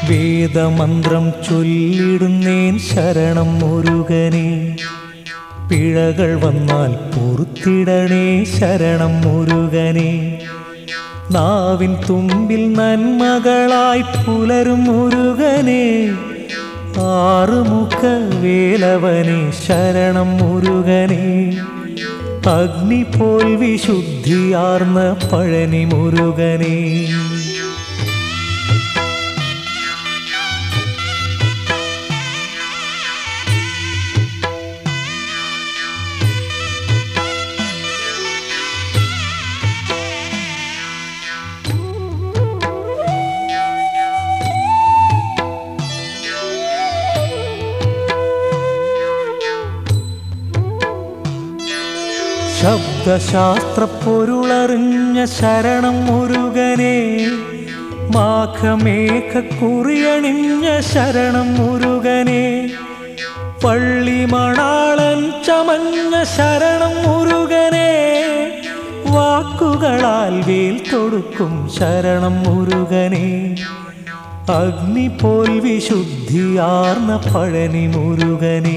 വേദമന്ത്രം ചൊല്ലിടുന്നേൻ ശരണം മുരുകനെ. പിഴകൾ വന്നാൽ പൊറുത്തിടണേ ശരണം മുരുകനെ. നാവിൻ തുമ്പിൽ നന്മകളായി പുലരും മുരുകനെ. ആറുമുഖ വേലവനെ ശരണം മുരുകനെ. അഗ്നി പോൽ വിശുദ്ധിയാർന്ന പഴനി മുരുകനെ. ശബ്ദശാസ്ത്ര പൊരുളറിഞ്ഞ ശരണം മുരുകനെ. മാഘമേഘ കുറിയണിഞ്ഞ ശരണം മുരുകനെ. പള്ളിമണാളൻ ചമഞ്ഞ ശരണം മുരുകനെ. വാക്കുകളാൽ വേൽ തൊടുക്കും ശരണം മുരുകനെ. അഗ്നി പോൽ വിശുദ്ധിയാർന്ന പഴനി മുരുകനെ.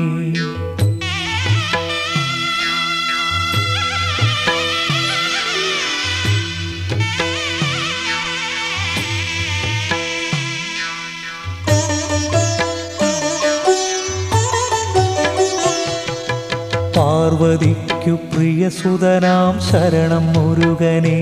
പാർവതിക്കു പ്രിയസുതനാം ശരണം മുരുകനെ.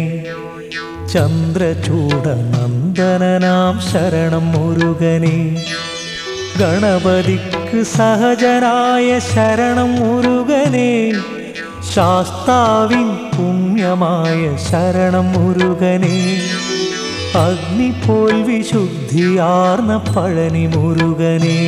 ചന്ദ്രചൂഡനന്ദനാം ശരണം മുരുകനെ. ഗണപതിക്ക് സഹജനായ ശരണം മുരുകനെ. ശാസ്താവിൻ പുണ്യമായ ശരണം മുരുകനെ. അഗ്നി പോൽ വിശുദ്ധിയാർന്ന പഴനി മുരുകനെ.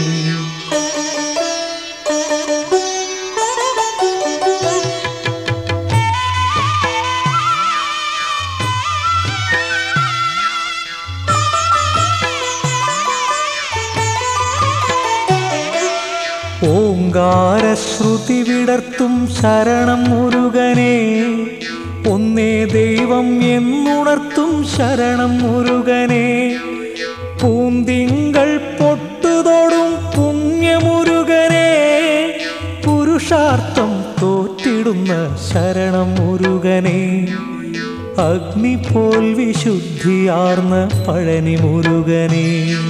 ഓംകാരശ്രുതി വിടർത്തും ശരണം മുരുകനെ. ഒന്നേ ദൈവം എന്നുണർത്തും ശരണം മുരുകനെ. പൂന്തിങ്കൾ പൊട്ടുതൊടും പുണ്യമുരുകനെ. പുരുഷാർത്ഥം തോറ്റിടുന്ന ശരണം മുരുകനെ. അഗ്നി പോൽ വിശുദ്ധിയാർന്ന പഴനി മുരുകനെ.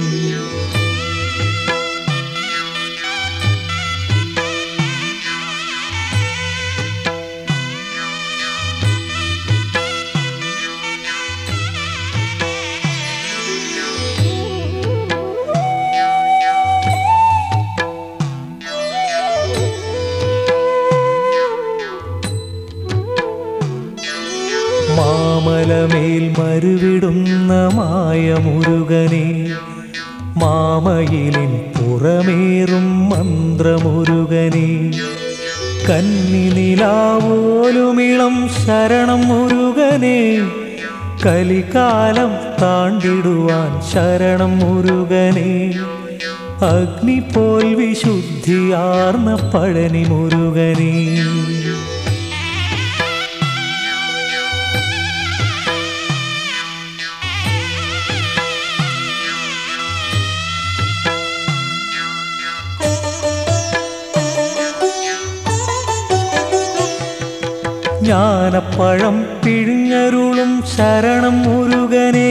മാമലമേൽ മരുവിടുന്ന മായ മുരുകനെ. മാമയിലിൻ പുറമേറും മന്ത്രമുരുകനെ. കന്നി നിലാവോലുമിളം ശരണം മുരുകനെ. കലികാലം താണ്ടിടുവാൻ ശരണം മുരുകനെ. അഗ്നി പോൽ വിശുദ്ധിയാർന്ന പഴനി മുരുകനെ. ജ്ഞാനപ്പഴം പിഴിഞ്ഞരുളും ശരണം മുരുകനെ.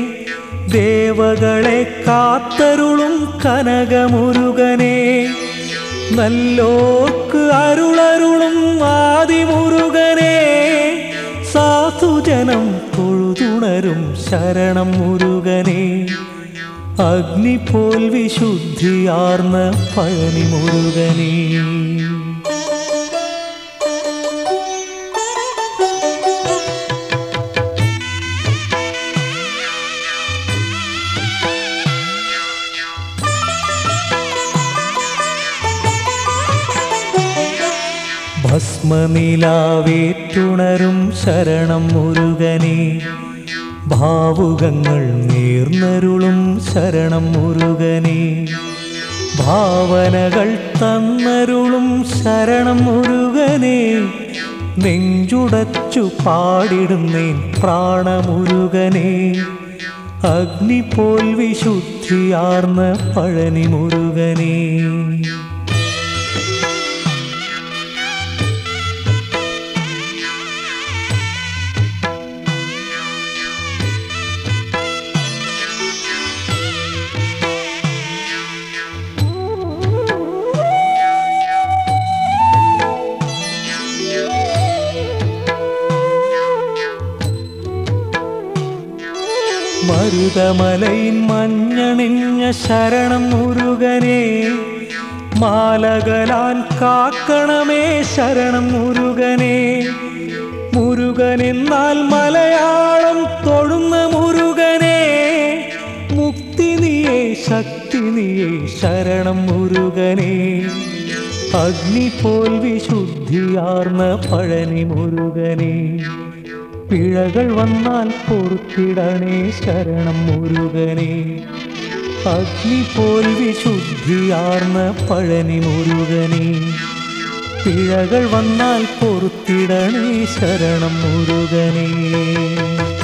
ദേവകളെ കാത്തരുളും കനകമുരുകനെ. നല്ലോർക്ക് അരുളരുളും ആദിമുരുകനെ. സാധുജനം തൊഴുതുണരും ശരണം മുരുകനെ. അഗ്നി പോൽ വിശുദ്ധിയാർന്ന പഴനി മുരുകനെ. ഭസ്മനിലാവേറ്റുണരും ശരണം മുരുകനെ. ഭാവുകങ്ങൾ നേർന്നരുളും ശരണം മുരുകനെ. ഭാവനകൾ തന്നരുളും ശരണം മുരുകനെ. നെഞ്ചുടച്ചു പാടിടുന്നേൻ പ്രാണമുരുകനെ. അഗ്നി പോൽ വിശുദ്ധിയാർന്ന പഴനി മുരുകനേ. മരുതമലയിൻ മഞ്ഞണിഞ്ഞ ശരണം മുരുകനേ, മാലകലാൻ കാക്കണമേ ശരണം മുരുകനേ. മുരുകനെന്നാൽ മലയാളം തൊഴുന്ന മുരുകനേ, മുക്തി നീയേ ശക്തി നീയേ ശരണം മുരുകനേ. അഗ്നി പോൽ വിശുദ്ധിയാർന്ന പഴനി മുരുകനേ, പിഴകൾ വന്നാൽ പൊറുത്തിടണേ ശരണം മുരുകനേ. അഗ്നി പോൽ വിശുദ്ധിയാർന്ന പഴനി മുരുകനേ, പിഴകൾ വന്നാൽ പൊറുത്തിടണേ ശരണം മുരുകനേ.